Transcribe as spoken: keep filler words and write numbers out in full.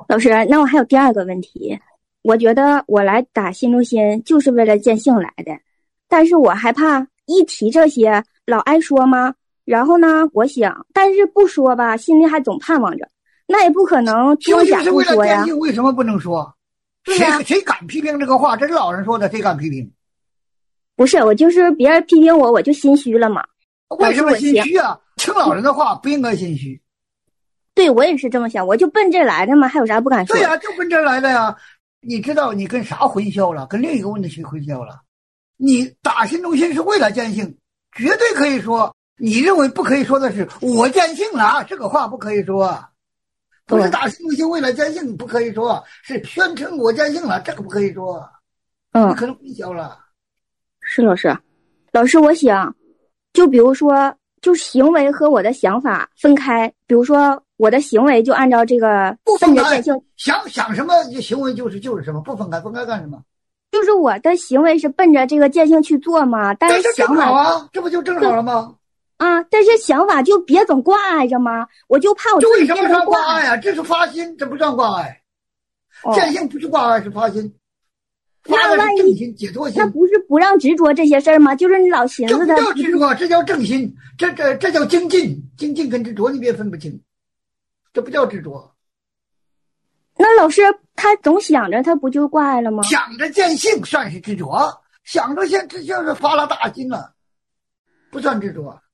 老师，那我还有第二个问题，我觉得我来打心中心就是为了见性来的，但是我害怕一提这些老爱说吗？然后呢，我想，但是不说吧，心里还总盼望着，那也不可能装假不说呀。 究竟为什么不能说？谁谁敢批评这个话？这是老人说的，谁敢批评？ 不是，我就是别人批评我，我就心虚了嘛。 为什么心虚啊？听老人的话不应该心虚。 对，我也是这么想，我就奔这来的嘛，还有啥不敢说？ 对呀、啊，就奔这来的呀。你知道你跟啥混淆了？跟另一个问题混淆了。你打心中心是为了见性，绝对可以说。你认为不可以说的是我见性了，这个话不可以说。不是打心中心为了见性不可以说，是宣称我见性了，这个不可以说。 嗯， 你可能混淆了。 是老师，老师，我想，就比如说，就行为和我的想法分开，比如说我的行为就按照这个不分开， 见性， 想想什么行为就是就是什么，不分开，分开干什么？ 就是我的行为是奔着这个见性去做嘛，但是想法啊，这不就正好了吗？ 啊，但是想法就别总挂碍着吗？我就怕我这为什么算挂碍啊？这是发心，这不算挂碍。哦、见性不是挂碍，是发心。发的是正心、解脱心。 那不是不让执着这些事儿吗？就是你老寻思的。 这不叫执着，这叫正心，这这这叫精进，精进跟执着你别分不清，这不叫执着。 那老师他总想着，他不就挂碍了吗？ 想着见性算是执着，想着现这就是发了大心了，不算执着。